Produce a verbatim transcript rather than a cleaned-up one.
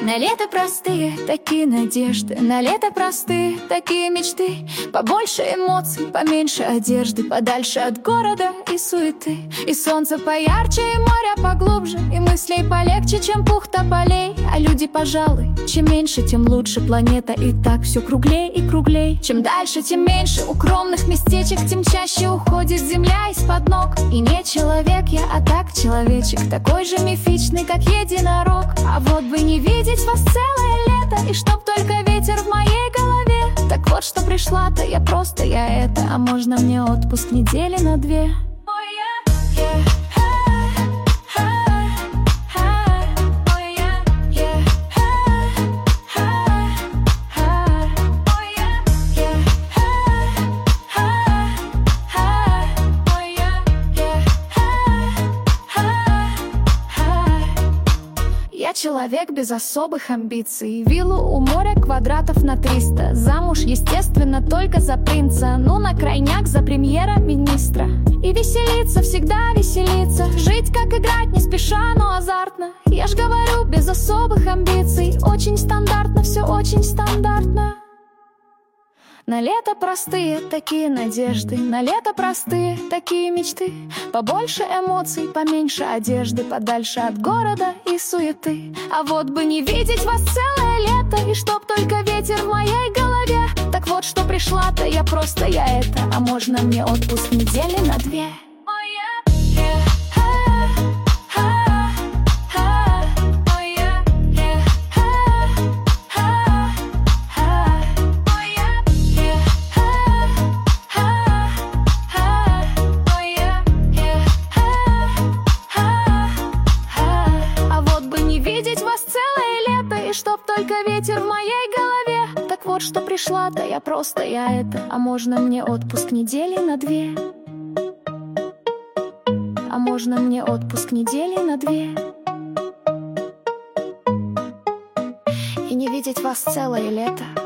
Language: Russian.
На лето простые такие надежды, на лето простые такие мечты. Побольше эмоций, поменьше одежды, подальше от города и суеты. И солнце поярче, и море поглубже, и мыслей полегче, чем пух тополей. А люди, пожалуй, чем меньше, тем лучше. Планета и так все круглей и круглей. Чем дальше, тем меньше укромных местечек, тем чаще уходит земля из-под ног. И не человек я, а так человечек, такой же мифичный, как единорог. А вот бы не видеть вас целое лето, и чтоб только ветер в моей голове. Так вот, что пришла-то я просто я это. А можно мне отпуск недели на две? Я человек без особых амбиций. Виллу у моря квадратов на триста. Замуж, естественно, только за принца. Ну, на крайняк за премьера-министра. И веселиться, всегда веселиться. Жить, как играть, не спеша, но азартно. Я ж говорю, без особых амбиций. Очень стандартно, все очень стандартно. На лето простые такие надежды, на лето простые такие мечты. Побольше эмоций, поменьше одежды, подальше от города и суеты. А вот бы не видеть вас целое лето, и чтоб только ветер в моей голове. Так вот, что пришла-то я просто я это. А можно мне отпуск недели на две? Чтоб только ветер в моей голове. Так вот, что пришла-то я просто я это. А можно мне отпуск недели на две? А можно мне отпуск недели на две? И не видеть вас целое лето.